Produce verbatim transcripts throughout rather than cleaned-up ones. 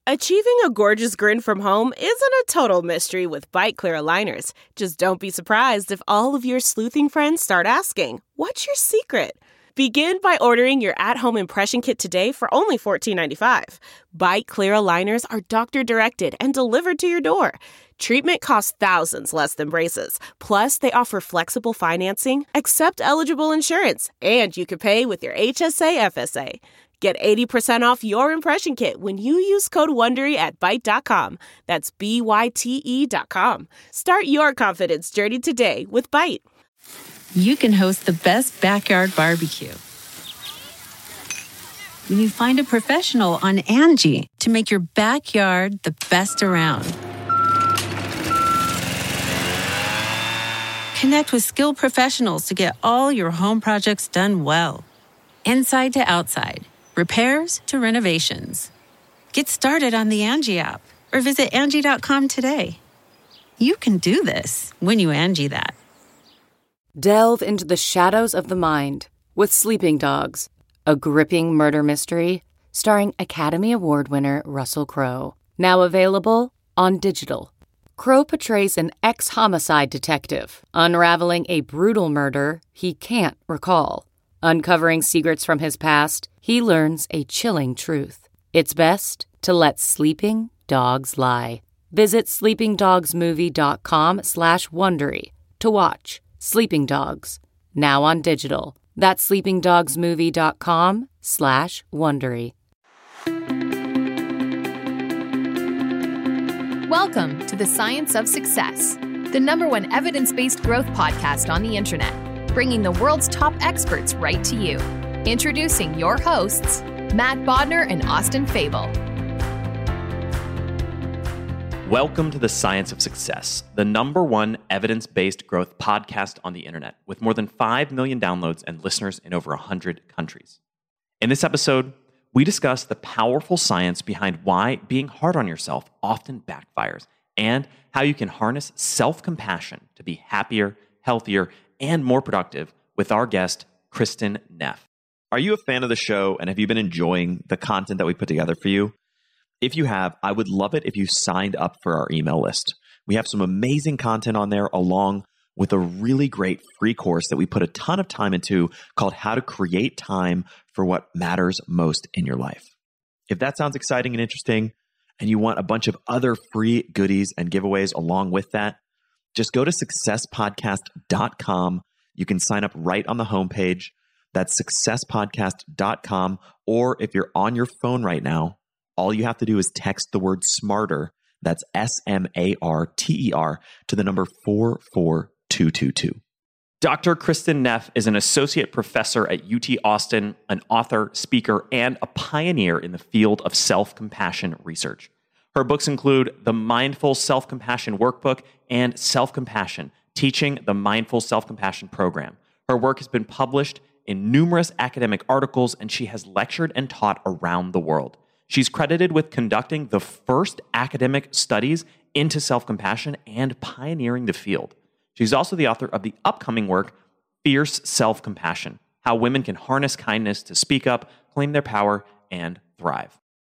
Achieving a gorgeous grin from home isn't a total mystery with Byte Clear aligners. Just don't be surprised if all of your sleuthing friends start asking, "What's your secret?" Begin by ordering your at-home impression kit today for only fourteen ninety-five. Byte Clear aligners are doctor-directed and delivered to your door. Treatment costs thousands less than braces. Plus, they offer flexible financing, accept eligible insurance, and you can pay with your H S A F S A. Get eighty percent off your impression kit when you use code WONDERY at byte dot com. That's B Y T E dot com. Start your confidence journey today with Byte. You can host the best backyard barbecue when you find a professional on Angie to make your backyard the best around. Connect with skilled professionals to get all your home projects done well. Inside to outside. Repairs to renovations. Get started on the Angie app or visit Angie dot com today. You can do this when you Angie that. Delve into the shadows of the mind with Sleeping Dogs, a gripping murder mystery starring Academy Award winner Russell Crowe. Now available on digital. Crowe portrays an ex-homicide detective unraveling a brutal murder he can't recall. Uncovering secrets from his past, he learns a chilling truth. It's best to let sleeping dogs lie. Visit sleepingdogsmovie.com slash Wondery to watch Sleeping Dogs, now on digital. That's sleepingdogsmovie.com slash Wondery. Welcome to the Science of Success, the number one evidence-based growth podcast on the internet, bringing the world's top experts right to you. Introducing your hosts, Matt Bodner and Austin Fable. Welcome to the Science of Success, the number one evidence-based growth podcast on the internet, with more than five million downloads and listeners in over one hundred countries. In this episode, we discuss the powerful science behind why being hard on yourself often backfires, and how you can harness self-compassion to be happier, healthier, and more productive with our guest, Kristin Neff. Are you a fan of the show, and have you been enjoying the content that we put together for you? If you have, I would love it if you signed up for our email list. We have some amazing content on there, along with a really great free course that we put a ton of time into called How to Create Time for What Matters Most in Your Life. If that sounds exciting and interesting, and you want a bunch of other free goodies and giveaways along with that, just go to success podcast dot com. You can sign up right on the homepage. That's success podcast dot com. Or if you're on your phone right now, all you have to do is text the word SMARTER, that's S M A R T E R, to the number four four two two two. Doctor Kristin Neff is an associate professor at U T Austin, an author, speaker, and a pioneer in the field of self-compassion research. Her books include the Mindful Self-Compassion Workbook and Self-Compassion, Teaching the Mindful Self-Compassion Program. Her work has been published in numerous academic articles, and she has lectured and taught around the world. She's credited with conducting the first academic studies into self-compassion and pioneering the field. She's also the author of the upcoming work, Fierce Self-Compassion, How Women Can Harness Kindness to Speak Up, Claim Their Power, and Thrive.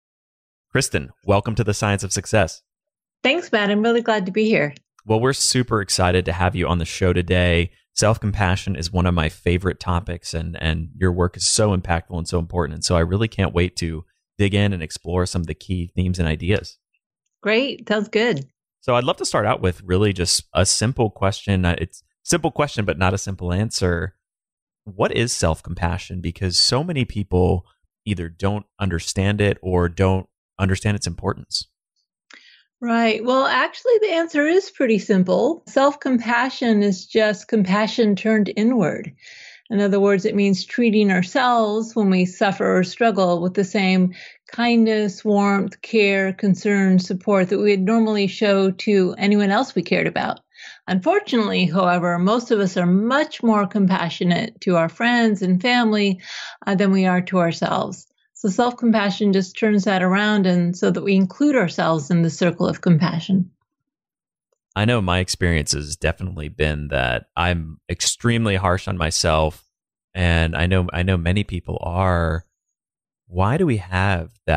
Kristin, welcome to the Science of Success. Thanks, Matt. I'm really glad to be here. Well, we're super excited to have you on the show today. Self-compassion is one of my favorite topics, and, and your work is so impactful and so important. And so I really can't wait to dig in and explore some of the key themes and ideas. Great. Sounds good. So I'd love to start out with really just a simple question. It's a simple question, but not a simple answer. What is self-compassion? Because so many people either don't understand it or don't understand its importance. Right. Well, actually, the answer is pretty simple. Self-compassion is just compassion turned inward. In other words, it means treating ourselves when we suffer or struggle with the same kindness, warmth, care, concern, support that we would normally show to anyone else we cared about. Unfortunately, however, most of us are much more compassionate to our friends and family uh, than we are to ourselves. So self-compassion just turns that around, and so that we include ourselves in the circle of compassion. I know my experience has definitely been that I'm extremely harsh on myself, and I know I know many people are. Why do we have that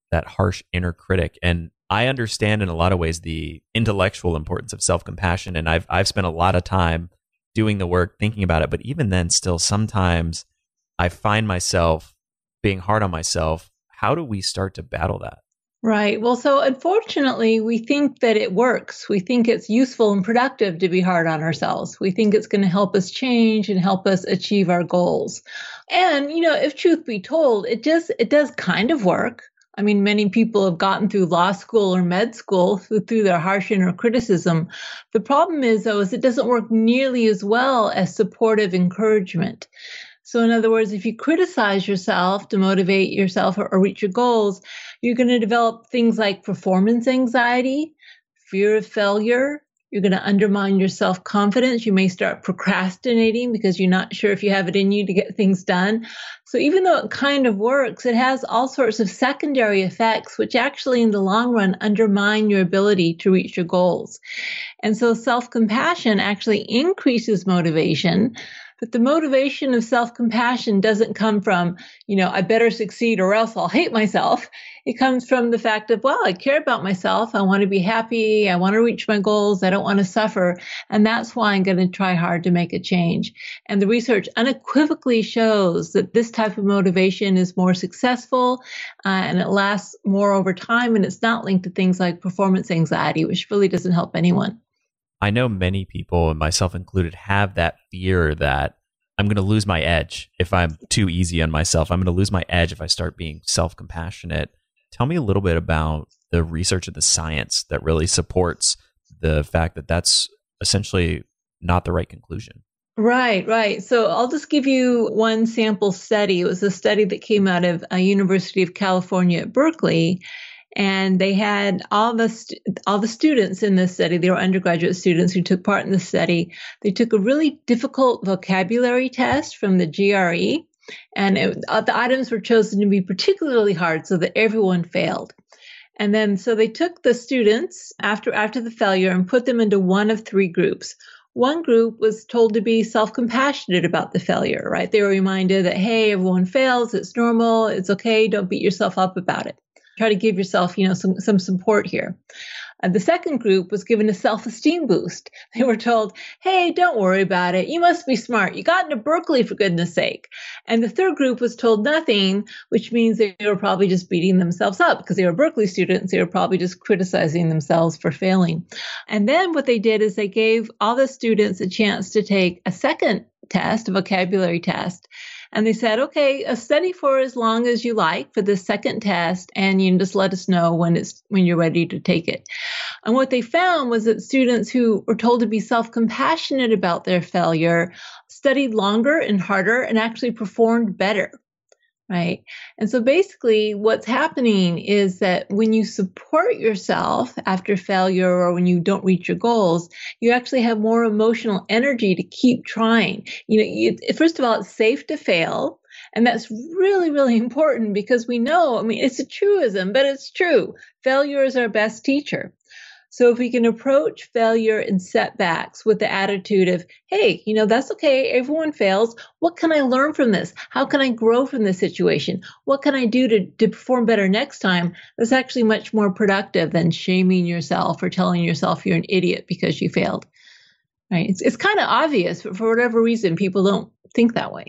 that harsh inner critic. And I understand in a lot of ways the intellectual importance of self-compassion. And I've I've spent a lot of time doing the work, thinking about it. But even then, still sometimes I find myself being hard on myself. How do we start to battle that? Right. Well, so unfortunately, we think that it works. We think it's useful and productive to be hard on ourselves. We think it's going to help us change and help us achieve our goals. And, you know, if truth be told, it just, it does kind of work. I mean, many people have gotten through law school or med school through, through their harsh inner criticism. The problem is, though, is it doesn't work nearly as well as supportive encouragement. So in other words, if you criticize yourself to motivate yourself or, or reach your goals, you're going to develop things like performance anxiety, fear of failure. You're going to undermine your self-confidence. You may start procrastinating because you're not sure if you have it in you to get things done. So even though it kind of works, it has all sorts of secondary effects, which actually in the long run undermine your ability to reach your goals. And so self-compassion actually increases motivation. But the motivation of self-compassion doesn't come from, you know, I better succeed or else I'll hate myself. It comes from the fact of, well, I care about myself. I want to be happy. I want to reach my goals. I don't want to suffer. And that's why I'm going to try hard to make a change. And the research unequivocally shows that this type of motivation is more successful uh, and it lasts more over time. And it's not linked to things like performance anxiety, which really doesn't help anyone. I know many people, and myself included, have that fear that I'm going to lose my edge if I'm too easy on myself. I'm going to lose my edge if I start being self-compassionate. Tell me a little bit about the research and the science that really supports the fact that that's essentially not the right conclusion. Right, right. So I'll just give you one sample study. It was a study that came out of a University of California at Berkeley. And they had all the st- all the students in this study. They were undergraduate students who took part in the study. They took a really difficult vocabulary test from the G R E, and it, uh, the items were chosen to be particularly hard so that everyone failed. And then so they took the students after after the failure and put them into one of three groups. One group was told to be self-compassionate about the failure, right? They were reminded that, hey, everyone fails. It's normal. It's okay. Don't beat yourself up about it. Try to give yourself, you know, some, some support here. Uh, the second group was given a self-esteem boost. They were told, hey, don't worry about it. You must be smart. You got into Berkeley, for goodness sake. And the third group was told nothing, which means they were probably just beating themselves up because they were Berkeley students. They were probably just criticizing themselves for failing. And then what they did is they gave all the students a chance to take a second test, a vocabulary test. And they said, okay, uh, study for as long as you like for the second test, and you can just let us know when it's when you're ready to take it. And what they found was that students who were told to be self-compassionate about their failure studied longer and harder and actually performed better. Right. And so basically what's happening is that when you support yourself after failure or when you don't reach your goals, you actually have more emotional energy to keep trying. You know, you, first of all, it's safe to fail. And that's really, really important because we know, I mean, it's a truism, but it's true. Failure is our best teacher. So if we can approach failure and setbacks with the attitude of, hey, you know, that's okay. Everyone fails. What can I learn from this? How can I grow from this situation? What can I do to, to perform better next time? That's actually much more productive than shaming yourself or telling yourself you're an idiot because you failed. Right? It's, it's kind of obvious, but for whatever reason, people don't think that way.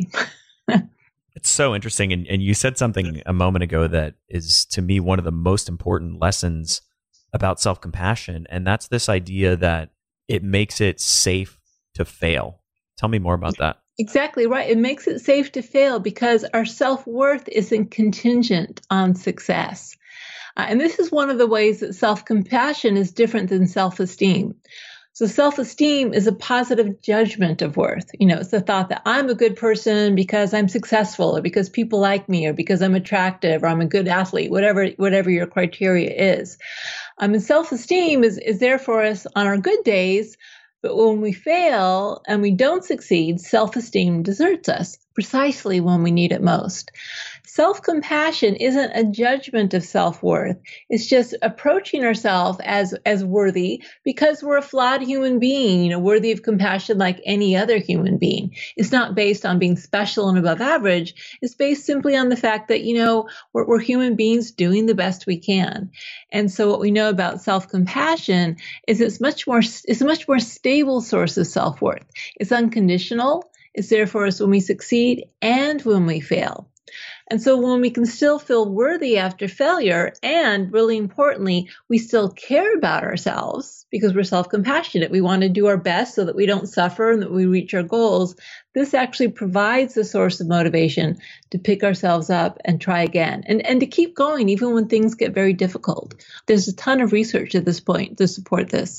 It's so interesting. And, and you said something a moment ago that is, to me, one of the most important lessons about self-compassion. And that's this idea that it makes it safe to fail. Tell me more about that. Exactly right. It makes it safe to fail because our self-worth isn't contingent on success. Uh, and this is one of the ways that self-compassion is different than self-esteem. So self-esteem is a positive judgment of worth. You know, it's the thought that I'm a good person because I'm successful or because people like me or because I'm attractive or I'm a good athlete, whatever, whatever your criteria is. Um, and self-esteem is, is there for us on our good days, but when we fail and we don't succeed, self-esteem deserts us precisely when we need it most. Self-compassion isn't a judgment of self-worth. It's just approaching ourselves as, as worthy because we're a flawed human being, you know, worthy of compassion like any other human being. It's not based on being special and above average. It's based simply on the fact that, you know, we're, we're human beings doing the best we can. And so what we know about self-compassion is it's much more, it's a much more stable source of self-worth. It's unconditional. It's there for us when we succeed and when we fail. And so when we can still feel worthy after failure, and really importantly, we still care about ourselves because we're self-compassionate. We want to do our best so that we don't suffer and that we reach our goals. This actually provides a source of motivation to pick ourselves up and try again and, and to keep going even when things get very difficult. There's a ton of research at this point to support this.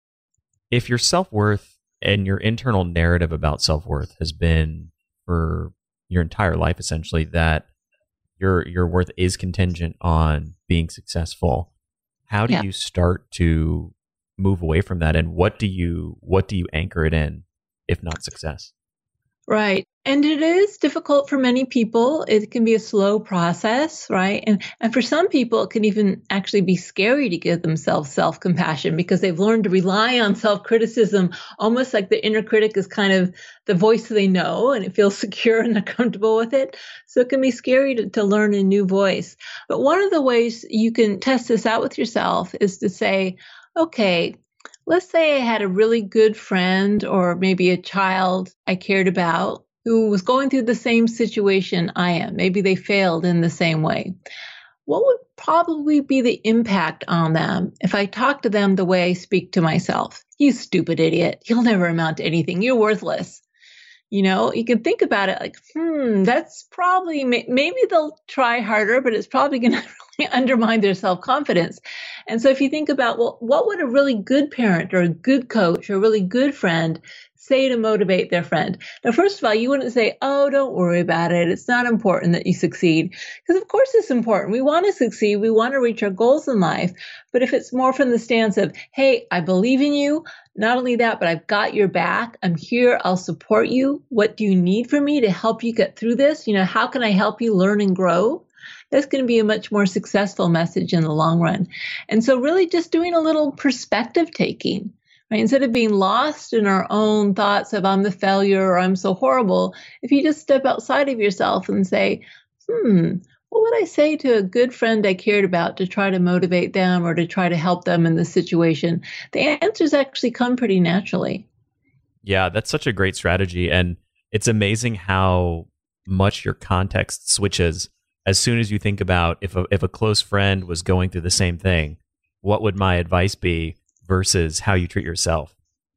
If your self-worth and your internal narrative about self-worth has been for your entire life, essentially, that your your worth is contingent on being successful, how do yeah. you start to move away from that? And what do you what do you anchor it in, if not success? Right. And it is difficult for many people. It can be a slow process, right? And and for some people, it can even actually be scary to give themselves self-compassion because they've learned to rely on self-criticism, almost like the inner critic is kind of the voice they know and it feels secure and they're comfortable with it. So it can be scary to, to learn a new voice. But one of the ways you can test this out with yourself is to say, okay, let's say I had a really good friend or maybe a child I cared about who was going through the same situation I am. Maybe they failed in the same way. What would probably be the impact on them if I talked to them the way I speak to myself? You stupid idiot. You'll never amount to anything. You're worthless. You know, you can think about it like, hmm, that's probably, maybe they'll try harder, but it's probably going to really undermine their self-confidence. And so if you think about, well, what would a really good parent or a good coach or a really good friend say to motivate their friend? Now, first of all, you wouldn't say, oh, don't worry about it. It's not important that you succeed. Because of course it's important. We want to succeed. We want to reach our goals in life. But if it's more from the stance of, hey, I believe in you. Not only that, but I've got your back. I'm here. I'll support you. What do you need from me to help you get through this? You know, how can I help you learn and grow? That's going to be a much more successful message in the long run. And so really just doing a little perspective taking. Right? Instead of being lost in our own thoughts of I'm the failure or I'm so horrible, if you just step outside of yourself and say, hmm, what would I say to a good friend I cared about to try to motivate them or to try to help them in this situation? The answers actually come pretty naturally. Yeah, that's such a great strategy. And it's amazing how much your context switches as soon as you think about if a, if a close friend was going through the same thing, what would my advice be versus how you treat yourself?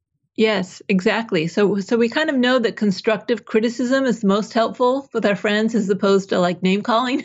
Yes, exactly. So so we kind of know that constructive criticism is most helpful with our friends as opposed to like name calling.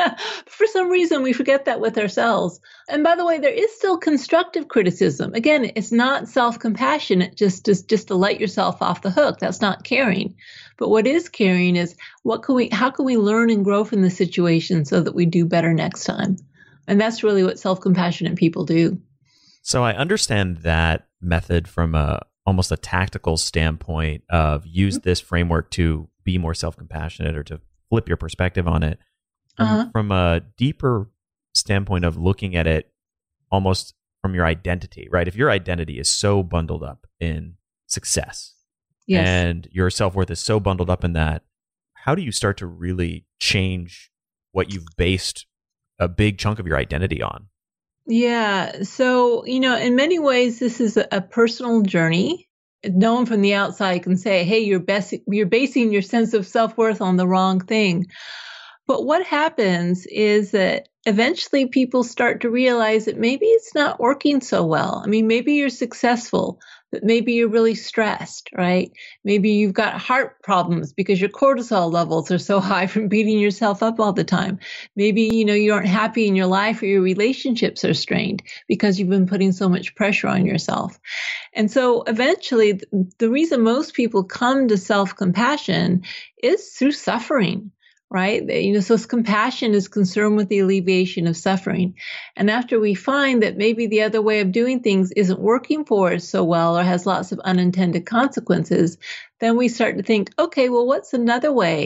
For some reason, we forget that with ourselves. And by the way, there is still constructive criticism. Again, it's not self-compassionate just to, just to let yourself off the hook. That's not caring. But what is caring is what can we, how can we learn and grow from the situation so that we do better next time? And that's really what self-compassionate people do. So I understand that method from a almost a tactical standpoint of use mm-hmm. this framework to be more self-compassionate or to flip your perspective on it. Uh-huh. Um, from a deeper standpoint of looking at it almost from your identity, right? If your identity is so bundled up in success yes. and your self-worth is so bundled up in that, how do you start to really change what you've based a big chunk of your identity on? Yeah. So, you know, in many ways, this is a, a personal journey. No one from the outside can say, hey, you're, best, you're basing your sense of self-worth on the wrong thing. But what happens is that eventually people start to realize that maybe it's not working so well. I mean, maybe you're successful, but maybe you're really stressed, right? Maybe you've got heart problems because your cortisol levels are so high from beating yourself up all the time. Maybe, you know, you aren't happy in your life or your relationships are strained because you've been putting so much pressure on yourself. And so eventually the reason most people come to self-compassion is through suffering. Right? You know, so compassion is concerned with the alleviation of suffering. And after we find that maybe the other way of doing things isn't working for us so well or has lots of unintended consequences, then we start to think, okay, well, what's another way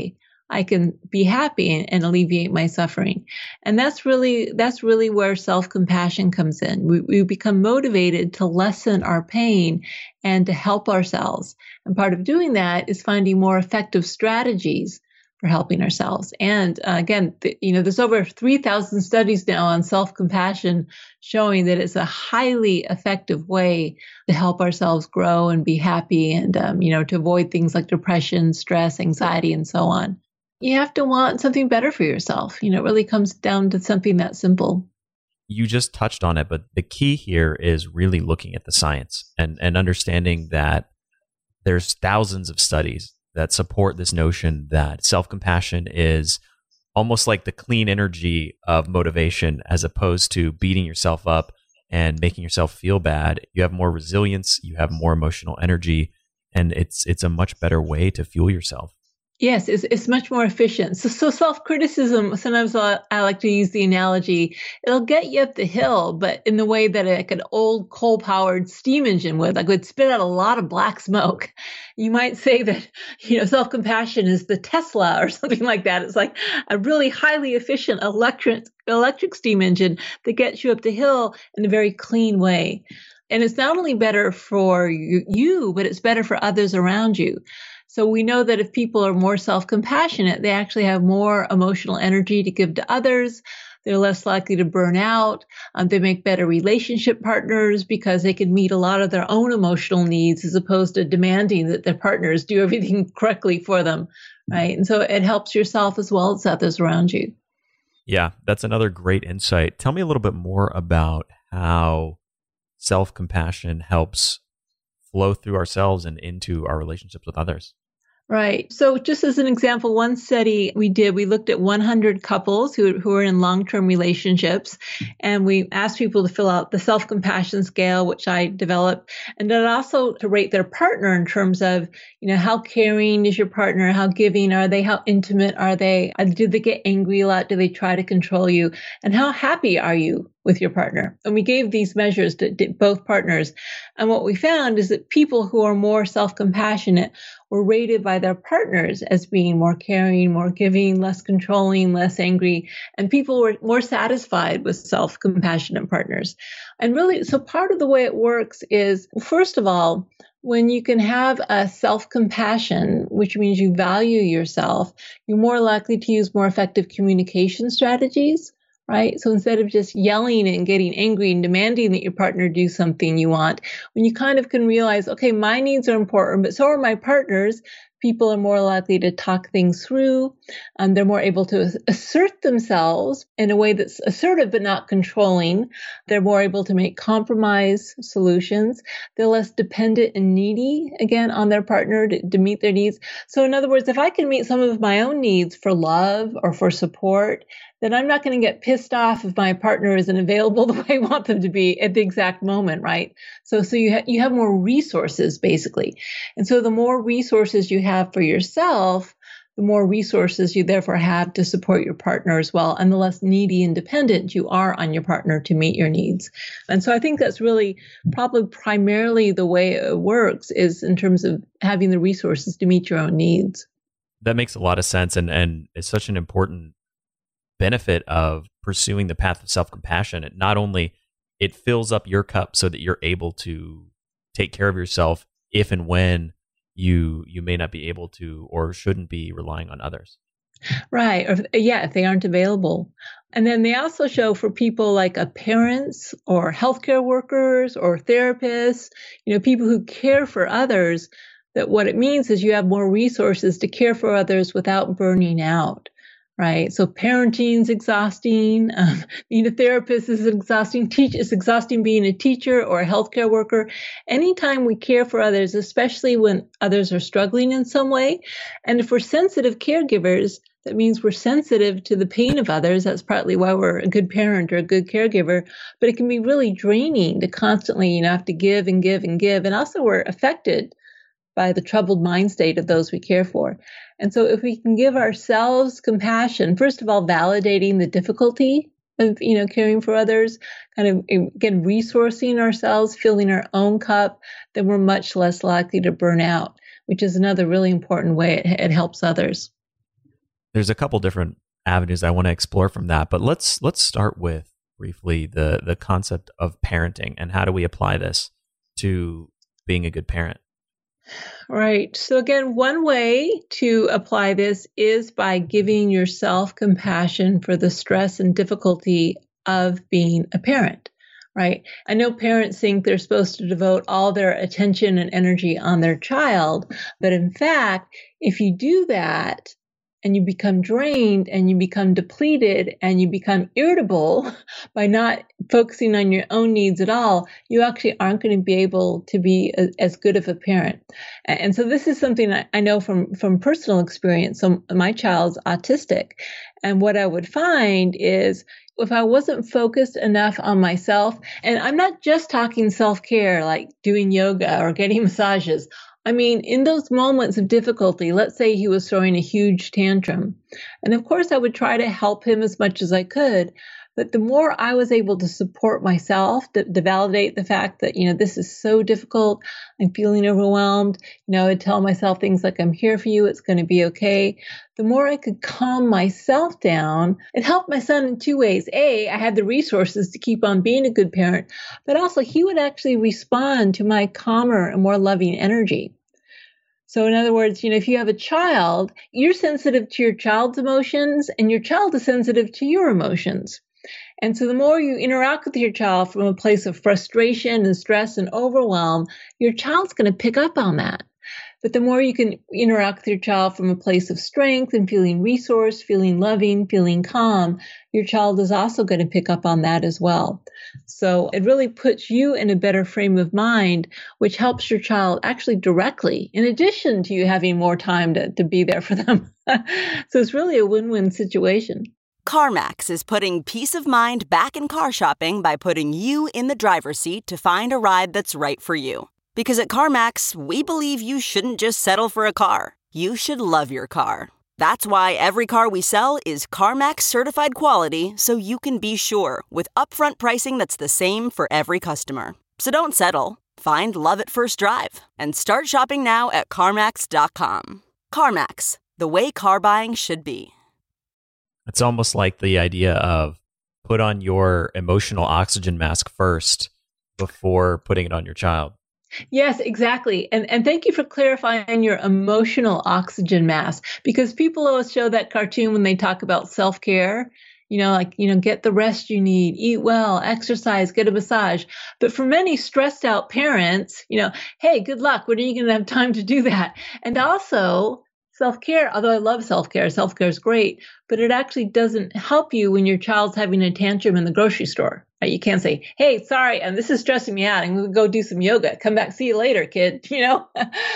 I can be happy and, and alleviate my suffering. And that's really, that's really where self-compassion comes in. We, we become motivated to lessen our pain and to help ourselves. And part of doing that is finding more effective strategies for helping ourselves. And uh, again, the, you know, there's over three thousand studies now on self-compassion showing that it's a highly effective way to help ourselves grow and be happy and, um, you know, to avoid things like depression, stress, anxiety, and so on. You have to want something better for yourself. You know, it really comes down to something that simple. You just touched on it, but the key here is really looking at the science and, and understanding that there's thousands of studies that support this notion that self-compassion is almost like the clean energy of motivation, as opposed to beating yourself up and making yourself feel bad. You have more resilience, you have more emotional energy, and it's it's a much better way to fuel yourself. Yes, it's, it's much more efficient. So, so self-criticism, sometimes I, I like to use the analogy, it'll get you up the hill, but in the way that like an old coal-powered steam engine would, like would spit out a lot of black smoke. You might say that, you know, self-compassion is the Tesla or something like that. It's like a really highly efficient electric, electric steam engine that gets you up the hill in a very clean way. And it's not only better for you, you but it's better for others around you. So we know that if people are more self-compassionate, they actually have more emotional energy to give to others. They're less likely to burn out. Um, they make better relationship partners because they can meet a lot of their own emotional needs as opposed to demanding that their partners do everything correctly for them, right? And so it helps yourself as well as others around you. Yeah, that's another great insight. Tell me a little bit more about how self-compassion helps flow through ourselves and into our relationships with others. Right. So just as an example, one study we did, we looked at one hundred couples who, who are in long-term relationships, and we asked people to fill out the self-compassion scale, which I developed, and then also to rate their partner in terms of, you know, how caring is your partner? How giving are they? How intimate are they? Do they get angry a lot? Do they try to control you? And how happy are you with your partner? And we gave these measures to, to both partners. And what we found is that people who are more self-compassionate were rated by their partners as being more caring, more giving, less controlling, less angry, and people were more satisfied with self-compassionate partners. And really, so part of the way it works is, first of all, when you can have a self-compassion, which means you value yourself, you're more likely to use more effective communication strategies. Right? So instead of just yelling and getting angry and demanding that your partner do something you want, when you kind of can realize, okay, my needs are important, but so are my partners, people are more likely to talk things through. Um, they're more able to assert themselves in a way that's assertive but not controlling. They're more able to make compromise solutions. They're less dependent and needy, again, on their partner to, to meet their needs. So in other words, if I can meet some of my own needs for love or for support, then I'm not going to get pissed off if my partner isn't available the way I want them to be at the exact moment, right? So, so you ha- you have more resources, basically. And so the more resources you have for yourself, the more resources you therefore have to support your partner as well, and the less needy and dependent you are on your partner to meet your needs. And so I think that's really probably primarily the way it works, is in terms of having the resources to meet your own needs. That makes a lot of sense, and, and it's such an important benefit of pursuing the path of self-compassion. It not only it fills up your cup so that you're able to take care of yourself if and when you you may not be able to or shouldn't be relying on others. Right. Or yeah, if they aren't available. And then they also show for people like a parents or healthcare workers or therapists, you know, people who care for others, that what it means is you have more resources to care for others without burning out. Right. So parenting is exhausting. Um, being a therapist is exhausting. Teach it's exhausting being a teacher or a healthcare worker. Anytime we care for others, especially when others are struggling in some way. And if we're sensitive caregivers, that means we're sensitive to the pain of others. That's partly why we're a good parent or a good caregiver. But it can be really draining to constantly, you know, have to give and give and give. And also we're affected by the troubled mind state of those we care for. And so if we can give ourselves compassion, first of all, validating the difficulty of, you know, caring for others, kind of, again, resourcing ourselves, filling our own cup, then we're much less likely to burn out, which is another really important way it, it helps others. There's a couple different avenues I want to explore from that, but let's let's start with briefly the the concept of parenting and how do we apply this to being a good parent? Right. So again, one way to apply this is by giving yourself compassion for the stress and difficulty of being a parent, right? I know parents think they're supposed to devote all their attention and energy on their child, but in fact, if you do that, and you become drained and you become depleted and you become irritable by not focusing on your own needs at all, you actually aren't going to be able to be a, as good of a parent. And so this is something I, I know from, from personal experience. So my child's autistic. And what I would find is if I wasn't focused enough on myself, and I'm not just talking self-care like doing yoga or getting massages, I mean, in those moments of difficulty, let's say he was throwing a huge tantrum. And of course, I would try to help him as much as I could. But the more I was able to support myself, to, to validate the fact that, you know, this is so difficult, I'm feeling overwhelmed, you know, I'd tell myself things like, I'm here for you, it's going to be okay. The more I could calm myself down, it helped my son in two ways. A, I had the resources to keep on being a good parent, but also he would actually respond to my calmer and more loving energy. So in other words, you know, if you have a child, you're sensitive to your child's emotions and your child is sensitive to your emotions. And so the more you interact with your child from a place of frustration and stress and overwhelm, your child's going to pick up on that. But the more you can interact with your child from a place of strength and feeling resourced, feeling loving, feeling calm, your child is also going to pick up on that as well. So it really puts you in a better frame of mind, which helps your child actually directly, in addition to you having more time to, to be there for them. So it's really a win-win situation. CarMax is putting peace of mind back in car shopping by putting you in the driver's seat to find a ride that's right for you. Because at CarMax, we believe you shouldn't just settle for a car. You should love your car. That's why every car we sell is CarMax certified quality, so you can be sure with upfront pricing that's the same for every customer. So don't settle. Find love at first drive and start shopping now at CarMax dot com. CarMax, the way car buying should be. It's almost like the idea of put on your emotional oxygen mask first before putting it on your child. Yes, exactly. And and thank you for clarifying your emotional oxygen mask, because people always show that cartoon when they talk about self-care, you know, like, you know, get the rest you need, eat well, exercise, get a massage. But for many stressed out parents, you know, hey, good luck. When are you going to have time to do that? And also self-care, although I love self-care, self-care is great, but it actually doesn't help you when your child's having a tantrum in the grocery store. Right? You can't say, hey, sorry, and this is stressing me out. I'm going to go do some yoga. Come back, see you later, kid. You know?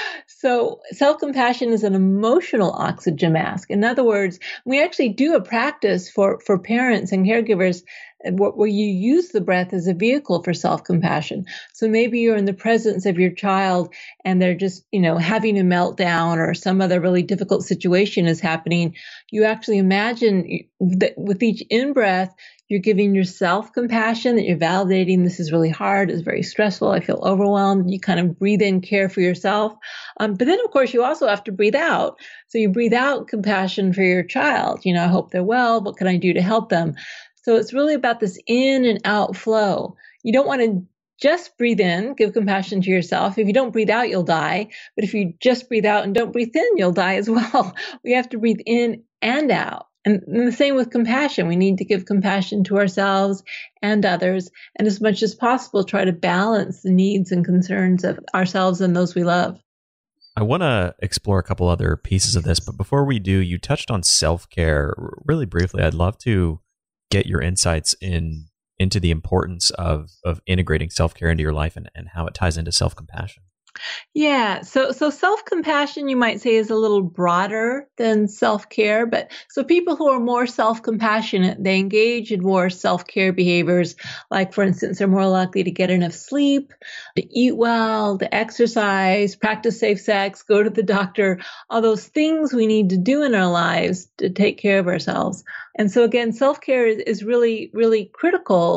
So self-compassion is an emotional oxygen mask. In other words, we actually do a practice for, for parents and caregivers where you use the breath as a vehicle for self-compassion. So maybe you're in the presence of your child and they're just, you know, having a meltdown or some other really difficult situation is happening. You actually imagine that with each in-breath, you're giving yourself compassion, that you're validating this is really hard, it's very stressful, I feel overwhelmed. You kind of breathe in, care for yourself. Um, but then, of course, you also have to breathe out. So you breathe out compassion for your child. You know, I hope they're well. What can I do to help them? So it's really about this in and out flow. You don't want to just breathe in, give compassion to yourself. If you don't breathe out, you'll die. But if you just breathe out and don't breathe in, you'll die as well. We have to breathe in and out. And the same with compassion. We need to give compassion to ourselves and others, and as much as possible, try to balance the needs and concerns of ourselves and those we love. I want to explore a couple other pieces of this, but before we do, you touched on self-care really briefly. I'd love to get your insights in into the importance of of integrating self-care into your life and, and how it ties into self-compassion. Yeah. So, so self-compassion, you might say, is a little broader than self-care. But so people who are more self-compassionate, they engage in more self-care behaviors. Like, for instance, they're more likely to get enough sleep, to eat well, to exercise, practice safe sex, go to the doctor, all those things we need to do in our lives to take care of ourselves. And so again, self-care is, is really, really critical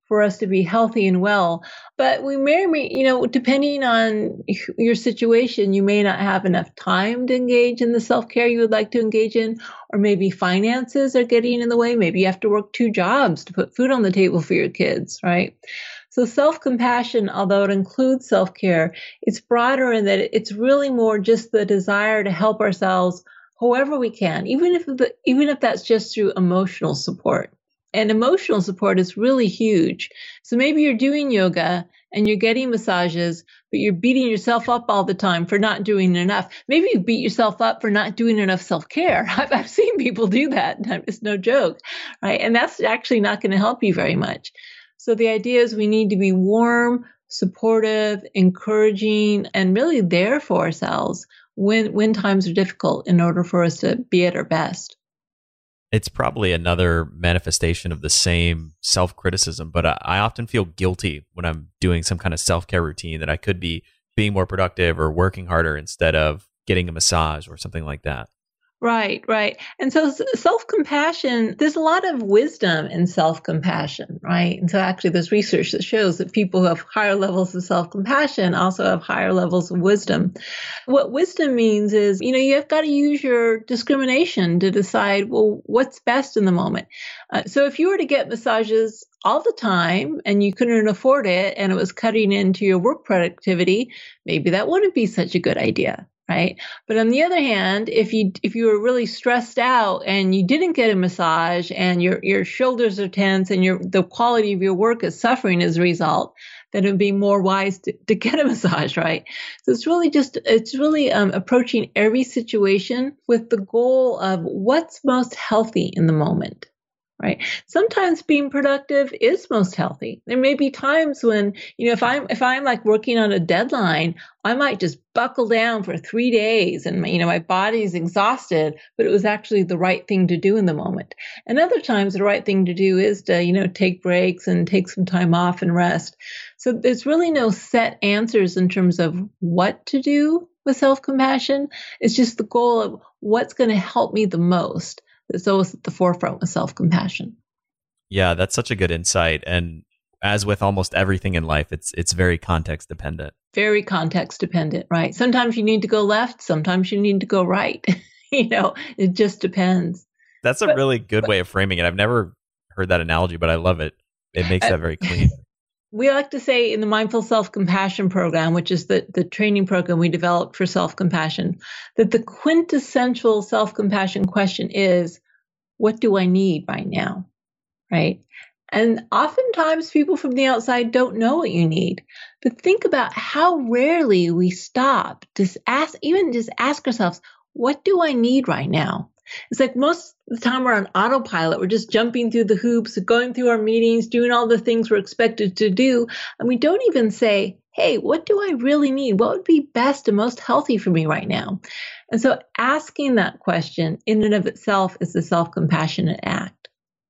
for us to be healthy and well. But we may, you know, depending on your situation, you may not have enough time to engage in the self-care you would like to engage in, or maybe finances are getting in the way. Maybe you have to work two jobs to put food on the table for your kids, right? So self-compassion, although it includes self-care, it's broader in that it's really more just the desire to help ourselves however we can, even if the, even if that's just through emotional support. And emotional support is really huge. So maybe you're doing yoga and you're getting massages, but you're beating yourself up all the time for not doing enough. Maybe you beat yourself up for not doing enough self-care. I've, I've seen people do that. It's no joke, right? And that's actually not going to help you very much. So the idea is we need to be warm, supportive, encouraging, and really there for ourselves when, when times are difficult in order for us to be at our best. It's probably another manifestation of the same self-criticism, but I, I often feel guilty when I'm doing some kind of self-care routine that I could be being more productive or working harder instead of getting a massage or something like that. Right, right. And so self-compassion, there's a lot of wisdom in self-compassion, right? And so actually there's research that shows that people who have higher levels of self-compassion also have higher levels of wisdom. What wisdom means is, you know, you've got to use your discrimination to decide, well, what's best in the moment. Uh, so if you were to get massages all the time and you couldn't afford it and it was cutting into your work productivity, maybe that wouldn't be such a good idea. Right. But on the other hand, if you if you were really stressed out and you didn't get a massage and your, your shoulders are tense and your the quality of your work is suffering as a result, then it would be more wise to, to get a massage. Right. So it's really just it's really um, approaching every situation with the goal of what's most healthy in the moment. Right. Sometimes being productive is most healthy. There may be times when, you know, if I'm if I'm like working on a deadline, I might just buckle down for three days and, you know, my body's exhausted, but it was actually the right thing to do in the moment. And other times the right thing to do is to, you know, take breaks and take some time off and rest. So there's really no set answers in terms of what to do with self-compassion. It's just the goal of what's going to help me the most. It's always at the forefront with self-compassion. Yeah, that's such a good insight. And as with almost everything in life, it's it's very context dependent. Very context dependent, right? Sometimes you need to go left, sometimes you need to go right. You know, it just depends. That's a but, really good but, way of framing it. I've never heard that analogy, but I love it. It makes that very clean. We like to say in the Mindful Self-Compassion program, which is the, the training program we developed for self-compassion, that the quintessential self-compassion question is, what do I need right now? Right? And oftentimes people from the outside don't know what you need. But think about how rarely we stop to ask, even just ask ourselves, what do I need right now? It's like most of the time we're on autopilot. We're just jumping through the hoops, going through our meetings, doing all the things we're expected to do. And we don't even say, hey, what do I really need? What would be best and most healthy for me right now? And so asking that question in and of itself is a self-compassionate act.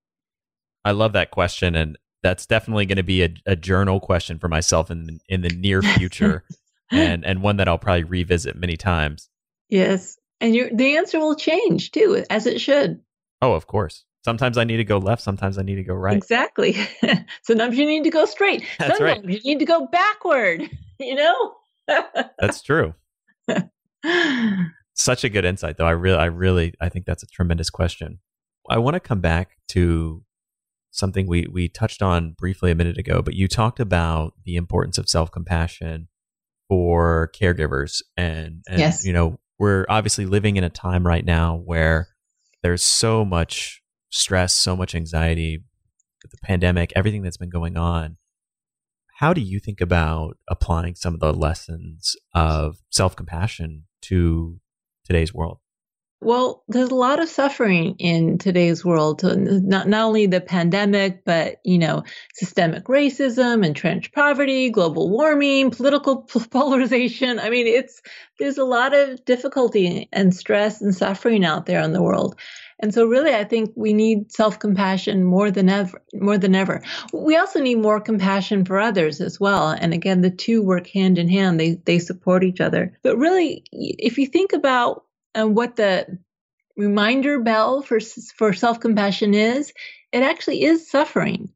I love that question. And that's definitely going to be a, a journal question for myself in, in the near future and, and one that I'll probably revisit many times. Yes. And your, the answer will change too, as it should. Oh, of course. Sometimes I need to go left. Sometimes I need to go right. Exactly. Sometimes you need to go straight. That's sometimes right. you need to go backward, you know? That's true. Such a good insight, though. I really, I really, I think that's a tremendous question. I want to come back to something we, we touched on briefly a minute ago, but you talked about the importance of self-compassion for caregivers. And, and yes. you know, we're obviously living in a time right now where there's so much stress, so much anxiety with the pandemic, everything that's been going on. How do you think about applying some of the lessons of self-compassion to today's world? Well, there's a lot of suffering in today's world. Not not only the pandemic, but, you know, systemic racism, entrenched poverty, global warming, political polarization. I mean, it's there's a lot of difficulty and stress and suffering out there in the world. And so really, I think we need self-compassion more than ever, more than ever. We also need more compassion for others as well. And again, the two work hand in hand. They they support each other. But really, if you think about and what the reminder bell for for self-compassion is, it actually is suffering.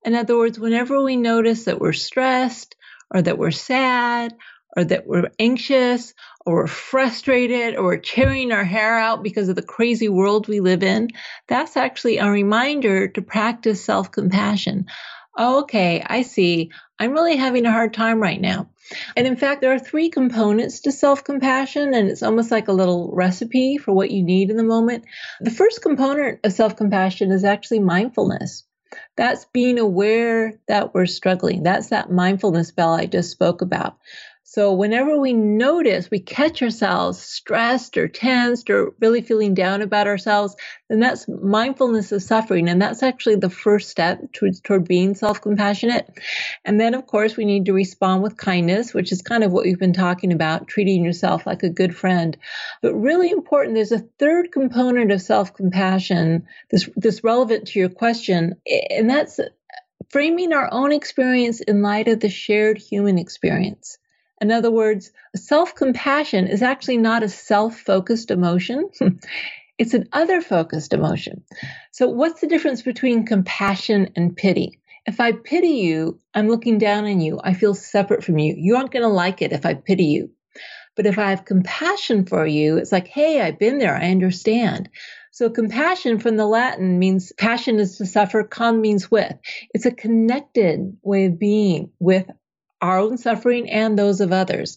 In other words, whenever we notice that we're stressed or that we're sad or that we're anxious or we're frustrated or we're tearing our hair out because of the crazy world we live in, that's actually a reminder to practice self-compassion. Oh, okay, I see. I'm really having a hard time right now. And in fact, there are three components to self-compassion, and it's almost like a little recipe for what you need in the moment. The first component of self-compassion is actually mindfulness. That's being aware that we're struggling. That's that mindfulness bell I just spoke about. So whenever we notice, we catch ourselves stressed or tensed or really feeling down about ourselves, then that's mindfulness of suffering. And that's actually the first step towards, toward being self-compassionate. And then, of course, we need to respond with kindness, which is kind of what we've been talking about, treating yourself like a good friend. But really important, there's a third component of self-compassion that's, that's relevant to your question, and that's framing our own experience in light of the shared human experience. In other words, self-compassion is actually not a self-focused emotion. It's an other-focused emotion. So what's the difference between compassion and pity? If I pity you, I'm looking down on you. I feel separate from you. You aren't going to like it if I pity you. But if I have compassion for you, it's like, hey, I've been there. I understand. So compassion from the Latin means passion is to suffer, con means with. It's a connected way of being with our own suffering and those of others.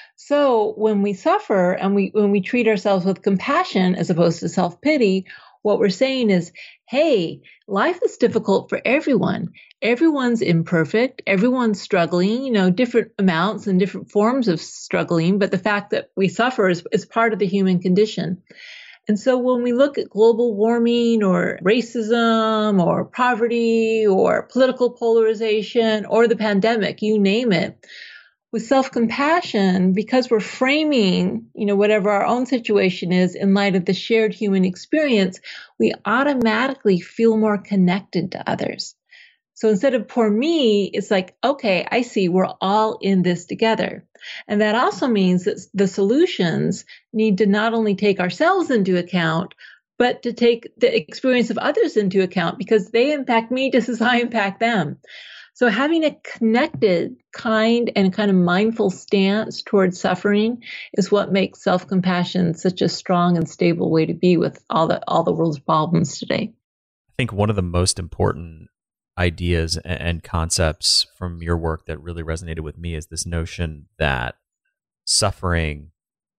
So when we suffer and we when we treat ourselves with compassion as opposed to self-pity, what we're saying is, hey, life is difficult for everyone. Everyone's imperfect. Everyone's struggling, you know, different amounts and different forms of struggling. But the fact that we suffer is, is part of the human condition. And so when we look at global warming or racism or poverty or political polarization or the pandemic, you name it, with self-compassion, because we're framing, you know, whatever our own situation is in light of the shared human experience, we automatically feel more connected to others. So instead of poor me, it's like, okay, I see we're all in this together. And that also means that the solutions need to not only take ourselves into account, but to take the experience of others into account because they impact me just as I impact them. So having a connected, kind, and kind of mindful stance towards suffering is what makes self-compassion such a strong and stable way to be with all the all the world's problems today. I think one of the most important ideas and concepts from your work that really resonated with me is this notion that suffering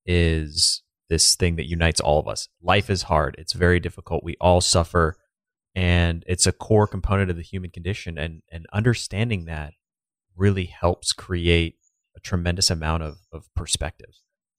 is this thing that unites all of us. Life is hard. It's very difficult. We all suffer, and it's a core component of the human condition. And, and understanding that really helps create a tremendous amount of, of perspective.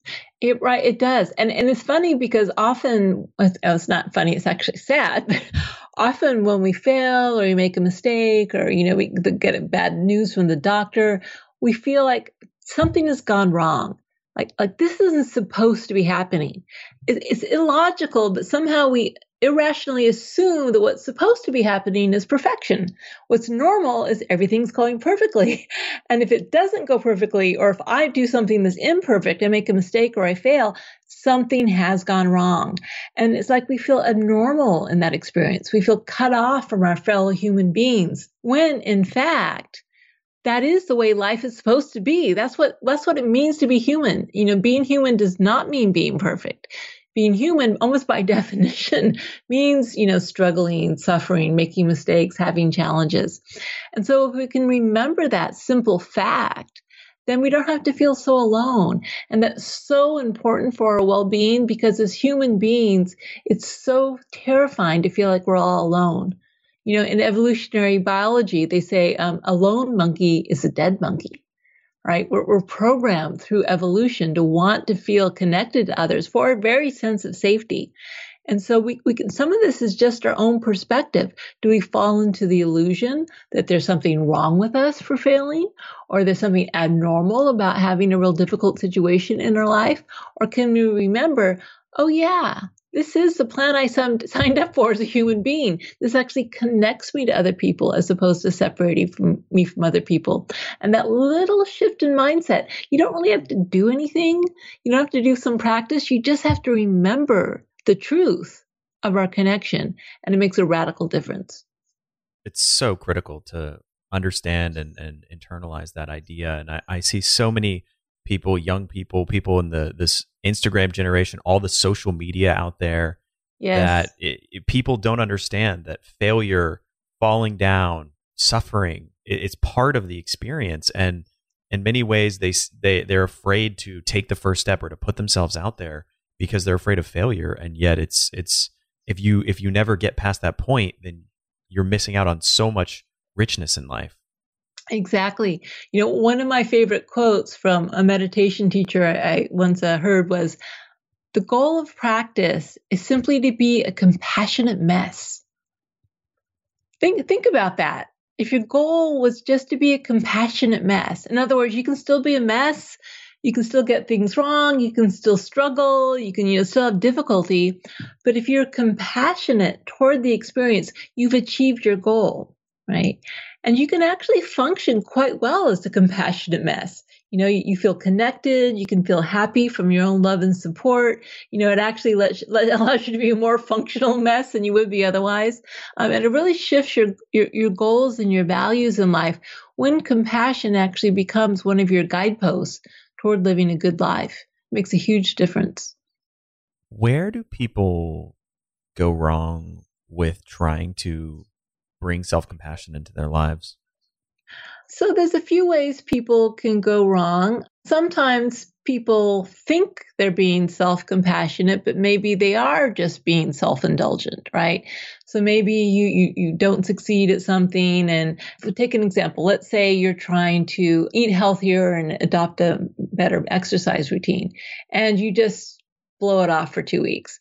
It right, it does, and and it's funny because often it's, it's not funny. It's actually sad. But often when we fail or we make a mistake, or you know we get bad news from the doctor, we feel like something has gone wrong. Like like this isn't supposed to be happening. It, it's illogical, but somehow we irrationally assume that what's supposed to be happening is perfection. What's normal is everything's going perfectly. And if it doesn't go perfectly, or if I do something that's imperfect, I make a mistake or I fail, something has gone wrong. And it's like we feel abnormal in that experience. We feel cut off from our fellow human beings, when in fact, that is the way life is supposed to be. That's what that's what it means to be human. You know, being human does not mean being perfect. Being human, almost by definition, means, you know, struggling, suffering, making mistakes, having challenges. And so if we can remember that simple fact, then we don't have to feel so alone. And that's so important for our well-being, because as human beings, it's so terrifying to feel like we're all alone. You know, in evolutionary biology, they say um, a lone monkey is a dead monkey. Right? We're, we're programmed through evolution to want to feel connected to others for a very sense of safety. And so we, we can, some of this is just our own perspective. Do we fall into the illusion that there's something wrong with us for failing? Or there's something abnormal about having a real difficult situation in our life? Or can we remember, oh yeah, this is the plan I signed up for as a human being. This actually connects me to other people as opposed to separating from me from other people. And that little shift in mindset, you don't really have to do anything. You don't have to do some practice. You just have to remember the truth of our connection, and it makes a radical difference. it's so critical to understand and, and internalize that idea. And I, I see so many people, young people, people in the this Instagram generation, all the social media out there, yes. that it, it, people don't understand that failure, falling down, suffering, it, it's part of the experience. And in many ways, they they they're afraid to take the first step or to put themselves out there because they're afraid of failure. And yet, it's it's if you if you never get past that point, then you're missing out on so much richness in life. Exactly. You know, one of my favorite quotes from a meditation teacher I, I once uh, heard was, "The goal of practice is simply to be a compassionate mess." Think think about that. If your goal was just to be a compassionate mess, in other words, you can still be a mess, you can still get things wrong, you can still struggle, you can you know, still have difficulty, but if you're compassionate toward the experience, you've achieved your goal, right? And you can actually function quite well as a compassionate mess. You know, you, you feel connected, you can feel happy from your own love and support. You know, it actually lets, let, allows you to be a more functional mess than you would be otherwise. Um, and it really shifts your, your, your goals and your values in life when compassion actually becomes one of your guideposts toward living a good life. It makes a huge difference. Where do people go wrong with trying to bring self-compassion into their lives? So there's a few ways people can go wrong. Sometimes people think they're being self-compassionate, but maybe they are just being self-indulgent, right? So maybe you, you, you don't succeed at something. And take an example. Let's say you're trying to eat healthier and adopt a better exercise routine, and you just blow it off for two weeks.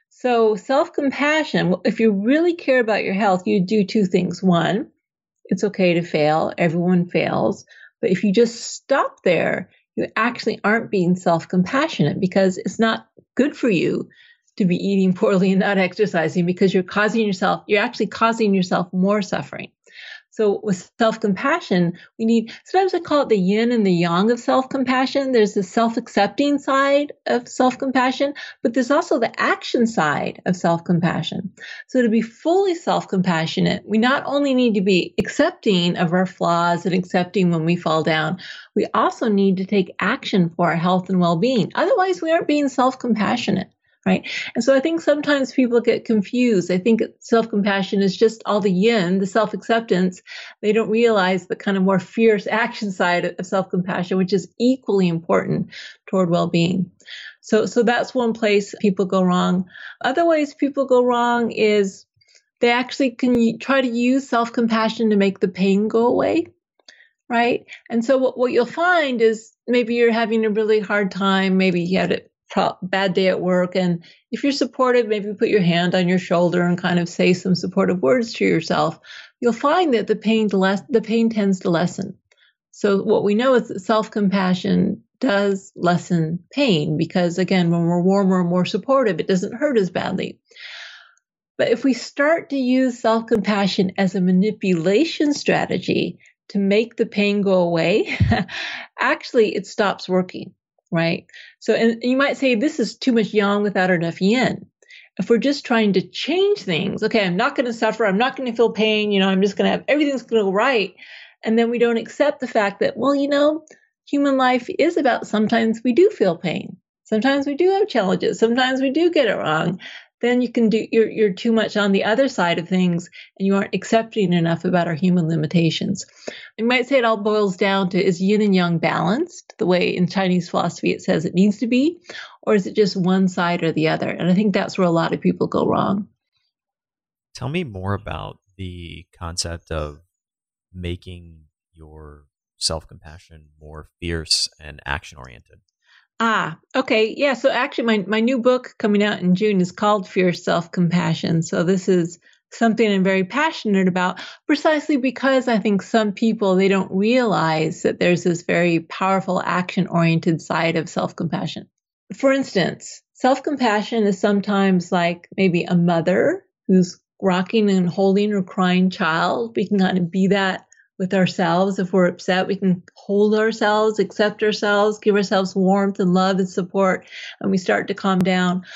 So self-compassion, if you really care about your health, you do two things. One, it's okay to fail. Everyone fails. But if you just stop there, you actually aren't being self-compassionate, because it's not good for you to be eating poorly and not exercising, because you're causing yourself, you're actually causing yourself more suffering. So with self-compassion, we need, sometimes I call it the yin and the yang of self-compassion. There's the self-accepting side of self-compassion, but there's also the action side of self-compassion. So to be fully self-compassionate, we not only need to be accepting of our flaws and accepting when we fall down, we also need to take action for our health and well-being. Otherwise, we aren't being self-compassionate. Right. And so I think sometimes people get confused. I think self-compassion is just all the yin, the self-acceptance. They don't realize the kind of more fierce action side of self-compassion, which is equally important toward well-being. So, so that's one place people go wrong. Other ways people go wrong is they actually can try to use self-compassion to make the pain go away. Right. And so what, what you'll find is maybe you're having a really hard time. Maybe you had a bad day at work. And if you're supportive, maybe put your hand on your shoulder and kind of say some supportive words to yourself. You'll find that the pain, less, the pain tends to lessen. So what we know is that self-compassion does lessen pain, because again, when we're warmer and more supportive, it doesn't hurt as badly. But if we start to use self-compassion as a manipulation strategy to make the pain go away, actually it stops working. Right. So, and you might say this is too much yang without enough yin. If we're just trying to change things, okay, I'm not going to suffer. I'm not going to feel pain. You know, I'm just going to have, everything's going to go right. And then we don't accept the fact that, well, you know, human life is about, sometimes we do feel pain. Sometimes we do have challenges. Sometimes we do get it wrong. Then you can do, you're, you're too much on the other side of things, and you aren't accepting enough about our human limitations. You might say it all boils down to, is yin and yang balanced the way in Chinese philosophy it says it needs to be, or is it just one side or the other? And I think that's where a lot of people go wrong. Tell me more about the concept of making your self-compassion more fierce and action-oriented. Ah, okay. Yeah. So actually my, my new book coming out in June is called Fierce Self-Compassion. So this is something I'm very passionate about, precisely because I think some people, they don't realize that there's this very powerful action-oriented side of self-compassion. For instance, self-compassion is sometimes like maybe a mother who's rocking and holding her crying child. We can kind of be that with ourselves. If we're upset, we can hold ourselves, accept ourselves, give ourselves warmth and love and support, and we start to calm down.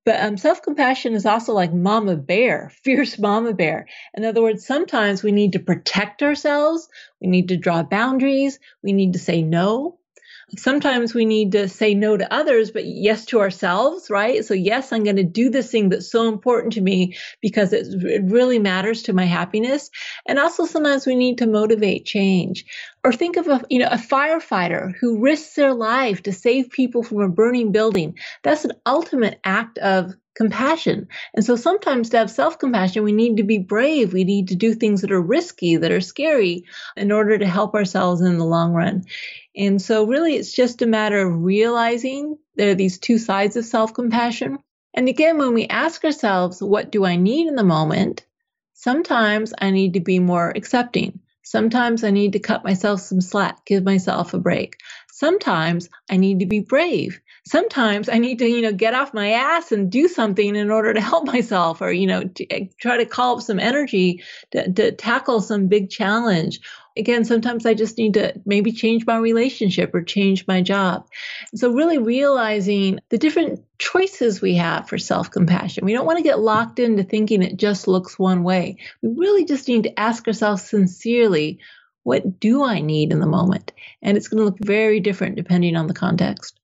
But um, self-compassion is also like mama bear, fierce mama bear. In other words, sometimes we need to protect ourselves. We need to draw boundaries. We need to say no. Sometimes we need to say no to others, but yes to ourselves, right? So yes, I'm going to do this thing that's so important to me because it, it really matters to my happiness. And also sometimes we need to motivate change. Or think of a, you know, a firefighter who risks their life to save people from a burning building. That's an ultimate act of compassion. And so sometimes to have self-compassion, we need to be brave. We need to do things that are risky, that are scary in order to help ourselves in the long run. And so really it's just a matter of realizing there are these two sides of self-compassion. And again, when we ask ourselves, what do I need in the moment? Sometimes I need to be more accepting. Sometimes I need to cut myself some slack, give myself a break. Sometimes I need to be brave. Sometimes I need to, you know, get off my ass and do something in order to help myself, or, you know, to try to call up some energy to, to tackle some big challenge. Again, sometimes I just need to maybe change my relationship or change my job. So really realizing the different choices we have for self-compassion. We don't want to get locked into thinking it just looks one way. We really just need to ask ourselves sincerely, what do I need in the moment? And it's going to look very different depending on the context.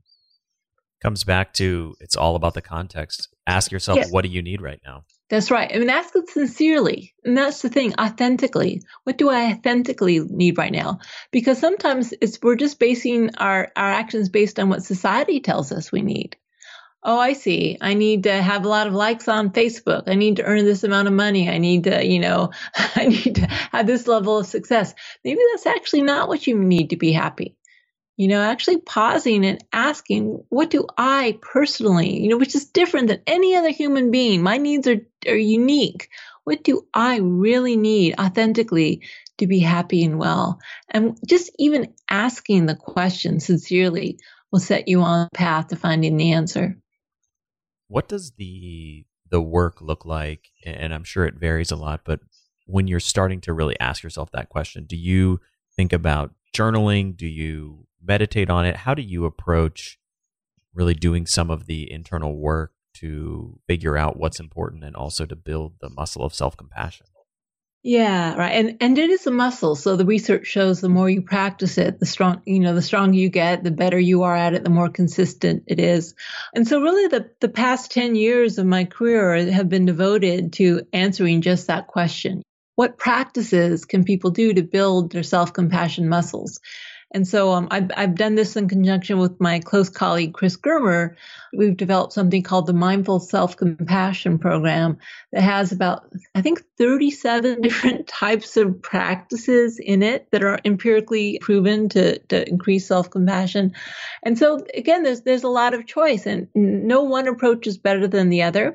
Comes back to, it's all about the context. Ask yourself, yes. What do you need right now? That's right. I mean, ask it sincerely. And that's the thing, authentically. What do I authentically need right now? Because sometimes it's we're just basing our, our actions based on what society tells us we need. Oh, I see. I need to have a lot of likes on Facebook. I need to earn this amount of money. I need to, you know, I need to have this level of success. Maybe that's actually not what you need to be happy. You know, actually pausing and asking, what do I personally, you know, which is different than any other human being. My needs are, are unique. What do I really need authentically to be happy and well? And just even asking the question sincerely will set you on a path to finding the answer. What does the the work look like? And I'm sure it varies a lot, but when you're starting to really ask yourself that question, do you think about journaling? Do you meditate on it? How do you approach really doing some of the internal work to figure out what's important and also to build the muscle of self-compassion? Yeah, right. And and it is a muscle. So the research shows the more you practice it, the strong, you know, the stronger you get, the better you are at it, the more consistent it is. And so really the, the past ten years of my career have been devoted to answering just that question. What practices can people do to build their self-compassion muscles? And so um, I've, I've done this in conjunction with my close colleague, Chris Germer. We've developed something called the Mindful Self-Compassion Program that has about, I think, thirty-seven different types of practices in it that are empirically proven to, to increase self-compassion. And so, again, there's there's a lot of choice, and no one approach is better than the other.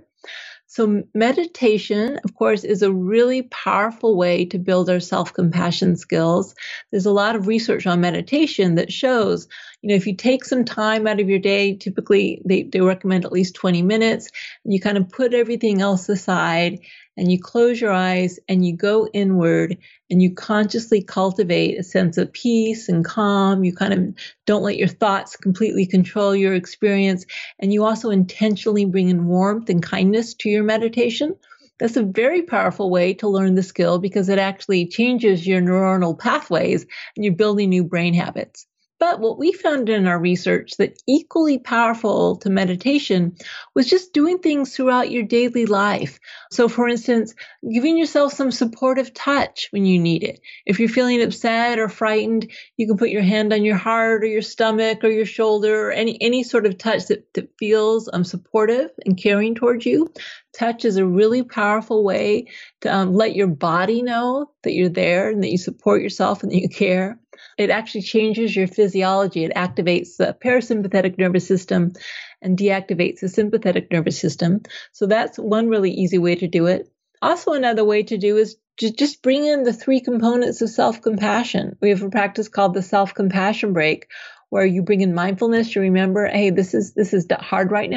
So meditation, of course, is a really powerful way to build our self-compassion skills. There's a lot of research on meditation that shows, you know, if you take some time out of your day, typically they, they recommend at least twenty minutes, and you kind of put everything else aside and you close your eyes and you go inward and you consciously cultivate a sense of peace and calm. You kind of don't let your thoughts completely control your experience. And you also intentionally bring in warmth and kindness to your meditation. That's a very powerful way to learn the skill because it actually changes your neuronal pathways and you're building new brain habits. But what we found in our research that equally powerful to meditation was just doing things throughout your daily life. So for instance, giving yourself some supportive touch when you need it. If you're feeling upset or frightened, you can put your hand on your heart or your stomach or your shoulder or any, any sort of touch that, that feels um, supportive and caring towards you. Touch is a really powerful way to um, let your body know that you're there and that you support yourself and that you care. It actually changes your physiology. It activates the parasympathetic nervous system and deactivates the sympathetic nervous system. So that's one really easy way to do it. Also, another way to do is to just bring in the three components of self-compassion. We have a practice called the self-compassion break, where you bring in mindfulness. You remember, hey, this is this is hard right now.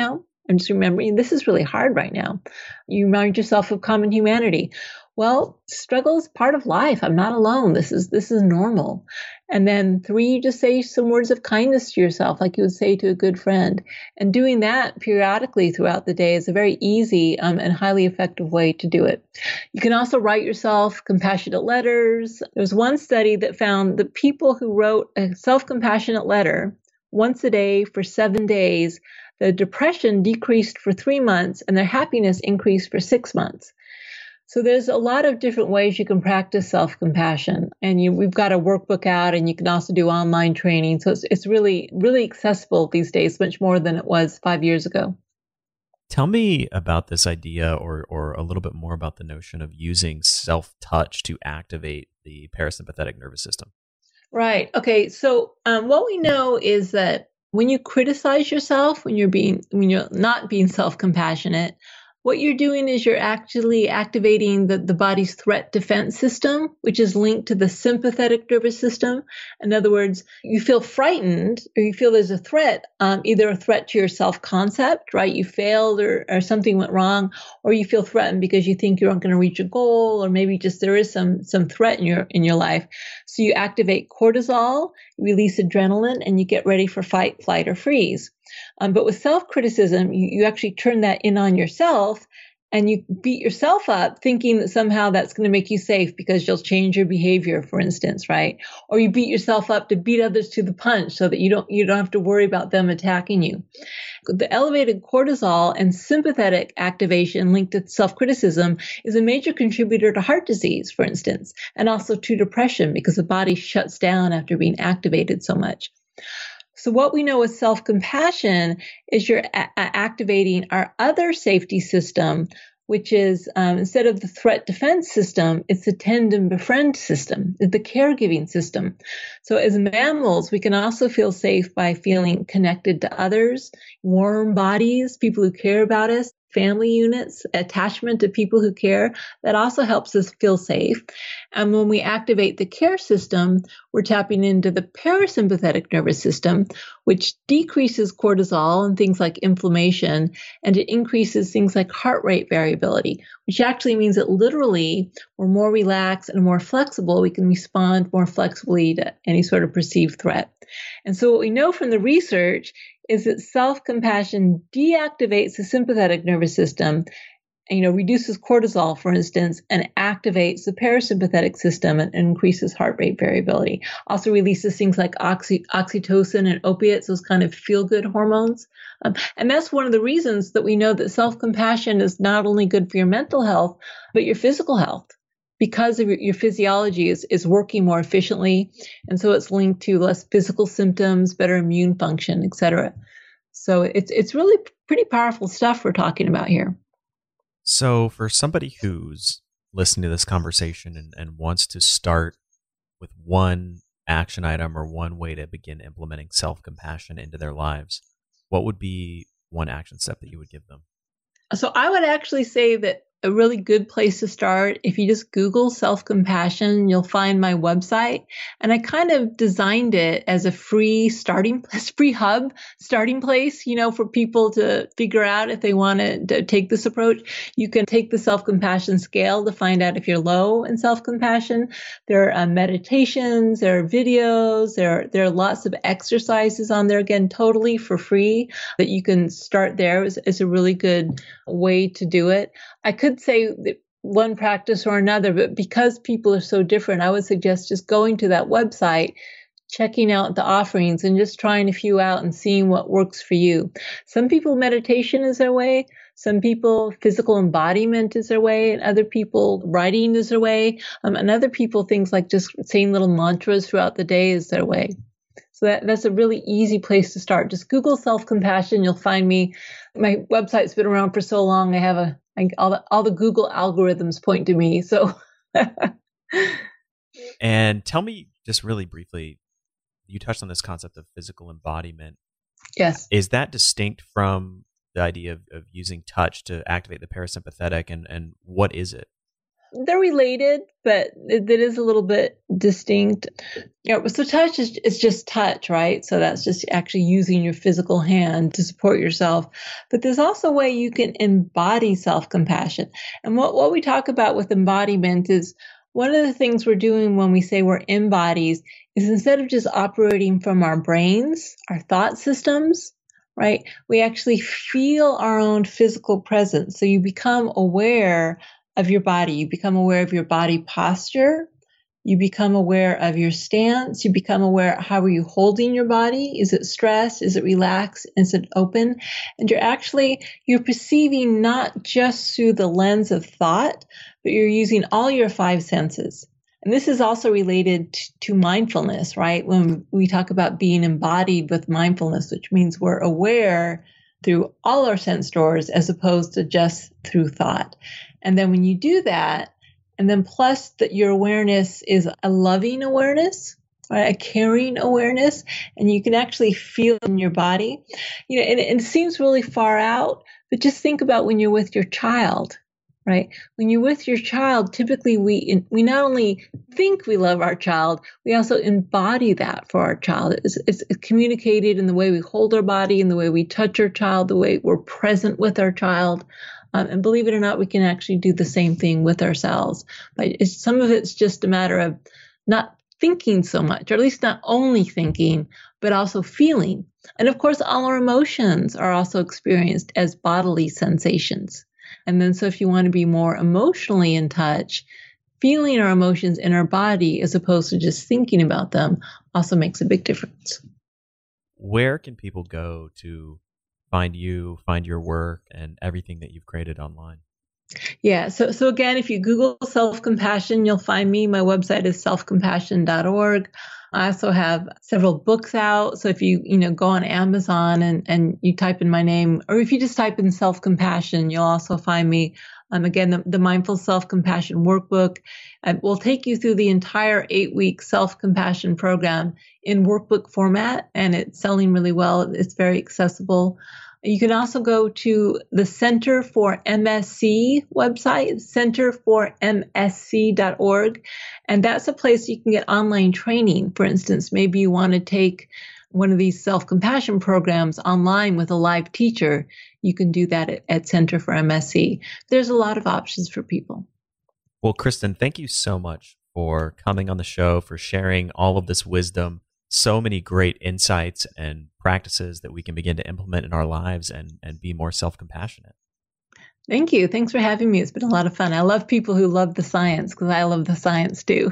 I'm just remembering this is really hard right now. You remind yourself of common humanity. Well, struggle is part of life. I'm not alone. This is this is normal. And then three, you just say some words of kindness to yourself, like you would say to a good friend. And doing that periodically throughout the day is a very easy um, and highly effective way to do it. You can also write yourself compassionate letters. There's one study that found that people who wrote a self-compassionate letter once a day for seven days, the depression decreased for three months and their happiness increased for six months. So there's a lot of different ways you can practice self-compassion, and you, we've got a workbook out, and you can also do online training. So it's, it's really, really accessible these days, much more than it was five years ago. Tell me about this idea, or or a little bit more about the notion of using self-touch to activate the parasympathetic nervous system. Right. Okay. So um, what we know is that when you criticize yourself, when you're being, when you're not being self-compassionate, what you're doing is you're actually activating the, the body's threat defense system, which is linked to the sympathetic nervous system. In other words, you feel frightened or you feel there's a threat, um, either a threat to your self-concept, right? You failed or, or something went wrong, or you feel threatened because you think you aren't going to reach a goal, or maybe just there is some, some threat in your, in your life. So you activate cortisol, release adrenaline, and you get ready for fight, flight, or freeze. Um, but with self-criticism, you, you actually turn that in on yourself and you beat yourself up thinking that somehow that's going to make you safe because you'll change your behavior, for instance, right? Or you beat yourself up to beat others to the punch so that you don't, you don't have to worry about them attacking you. The elevated cortisol and sympathetic activation linked to self-criticism is a major contributor to heart disease, for instance, and also to depression because the body shuts down after being activated so much. So what we know with self-compassion is you're a- activating our other safety system, which is um, instead of the threat defense system, it's the tend and befriend system, the caregiving system. So as mammals, we can also feel safe by feeling connected to others, warm bodies, people who care about us, family units, attachment to people who care. That also helps us feel safe. And when we activate the care system, we're tapping into the parasympathetic nervous system, which decreases cortisol and things like inflammation, and it increases things like heart rate variability, which actually means that literally we're more relaxed and more flexible. We can respond more flexibly to any sort of perceived threat. And so what we know from the research is that self-compassion deactivates the sympathetic nervous system, and, you know, reduces cortisol, for instance, and activates the parasympathetic system and increases heart rate variability. Also releases things like oxy, oxytocin and opiates, those kind of feel-good hormones. Um, and that's one of the reasons that we know that self-compassion is not only good for your mental health, but your physical health, because of your, your physiology is, is working more efficiently. And so it's linked to less physical symptoms, better immune function, et cetera. So it's, it's really pretty powerful stuff we're talking about here. So for somebody who's listening to this conversation and, and wants to start with one action item or one way to begin implementing self-compassion into their lives, what would be one action step that you would give them? So I would actually say that a really good place to start, if you just Google self-compassion, you'll find my website. And I kind of designed it as a free starting place, free hub starting place, you know, for people to figure out if they want to take this approach. You can take the self-compassion scale to find out if you're low in self-compassion. There are uh, meditations, there are videos, there are, there are lots of exercises on there, again, totally for free, that you can start there. It's, it's a really good way to do it. I could say that one practice or another, but because people are so different, I would suggest just going to that website, checking out the offerings and just trying a few out and seeing what works for you. Some people, meditation is their way. Some people, physical embodiment is their way, and other people, writing is their way. Um, and other people, things like just saying little mantras throughout the day is their way. So that, that's a really easy place to start. Just Google self-compassion. You'll find me. My website's been around for so long. I have a, I, all the, all the Google algorithms point to me. So. And tell me just really briefly, you touched on this concept of physical embodiment. Yes. Is that distinct from the idea of, of using touch to activate the parasympathetic, and, and what is it? They're related, but it, it is a little bit distinct. Yeah, so touch is, is just touch, right? So that's just actually using your physical hand to support yourself. But there's also a way you can embody self-compassion. And what, what we talk about with embodiment is one of the things we're doing when we say we're embodies is instead of just operating from our brains, our thought systems, right? We actually feel our own physical presence. So you become aware of your body. You become aware of your body posture. You become aware of your stance. You become aware, how are you holding your body? Is it stressed? Is it relaxed? Is it open? And you're actually, you're perceiving not just through the lens of thought, but you're using all your five senses. And this is also related to mindfulness, right? When we talk about being embodied with mindfulness, which means we're aware through all our sense doors as opposed to just through thought. And then when you do that, and then plus that your awareness is a loving awareness, right, a caring awareness, and you can actually feel in your body. You know, and, and it seems really far out, but just think about when you're with your child, right? When you're with your child, typically we we not only think we love our child, we also embody that for our child. It's, it's communicated in the way we hold our body, in the way we touch our child, the way we're present with our child. Um, and believe it or not, we can actually do the same thing with ourselves. But it's, some of it's just a matter of not thinking so much, or at least not only thinking, but also feeling. And of course, all our emotions are also experienced as bodily sensations. And then so if you want to be more emotionally in touch, feeling our emotions in our body as opposed to just thinking about them also makes a big difference. Where can people go to find you, find your work, and everything that you've created online? Yeah. So, so again, if you Google self-compassion, you'll find me. My website is self compassion dot org. I also have several books out. So if you, you know, go on Amazon and, and you type in my name, or if you just type in self-compassion, you'll also find me. Um, again, the, the Mindful Self-Compassion Workbook uh, will take you through the entire eight-week self-compassion program in workbook format, and it's selling really well. It's very accessible. You can also go to the Center for M S C website, center for m s c dot org, and that's a place you can get online training. For instance, maybe you want to take one of these self-compassion programs online with a live teacher. You can do that at, at Center for M S C. There's a lot of options for people. Well, Kristen, thank you so much for coming on the show, for sharing all of this wisdom, so many great insights and practices that we can begin to implement in our lives and, and be more self-compassionate. Thank you. Thanks for having me. It's been a lot of fun. I love people who love the science because I love the science too.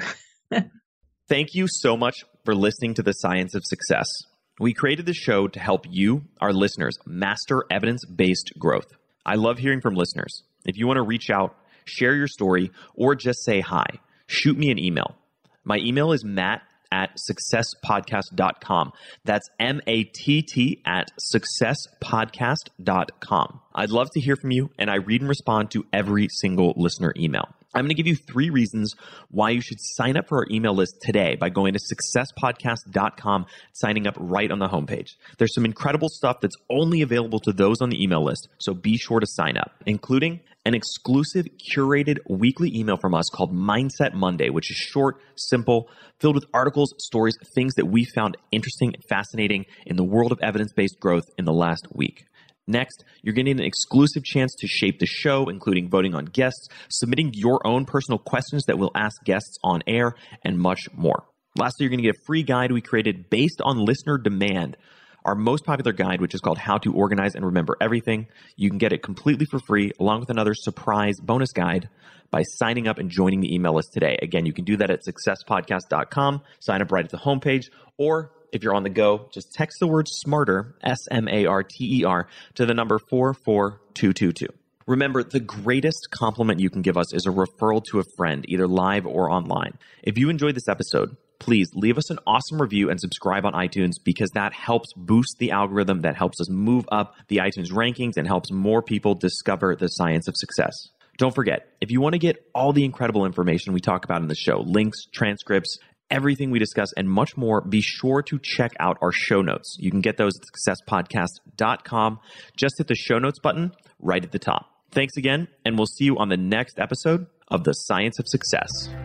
Thank you so much for listening to The Science of Success. We created this show to help you, our listeners, master evidence-based growth. I love hearing from listeners. If you want to reach out, share your story, or just say hi, shoot me an email. My email is matt at success podcast dot com. That's M A T T at success podcast dot com. I'd love to hear from you, and I read and respond to every single listener email. I'm going to give you three reasons why you should sign up for our email list today by going to success podcast dot com, signing up right on the homepage. There's some incredible stuff that's only available to those on the email list, so be sure to sign up, including an exclusive curated weekly email from us called Mindset Monday, which is short, simple, filled with articles, stories, things that we found interesting and fascinating in the world of evidence-based growth in the last week. Next, you're getting an exclusive chance to shape the show, including voting on guests, submitting your own personal questions that we'll ask guests on air, and much more. Lastly, you're going to get a free guide we created based on listener demand, our most popular guide, which is called How to Organize and Remember Everything. You can get it completely for free, along with another surprise bonus guide by signing up and joining the email list today. Again, you can do that at success podcast dot com, sign up right at the homepage, or if you're on the go, just text the word SMARTER, S M A R T E R, to the number four four two two two. Remember, the greatest compliment you can give us is a referral to a friend, either live or online. If you enjoyed this episode, please leave us an awesome review and subscribe on iTunes, because that helps boost the algorithm, that helps us move up the iTunes rankings and helps more people discover the science of success. Don't forget, if you want to get all the incredible information we talk about in the show, links, transcripts, everything we discuss, and much more, be sure to check out our show notes. You can get those at success podcast dot com. Just hit the show notes button right at the top. Thanks again, and we'll see you on the next episode of The Science of Success.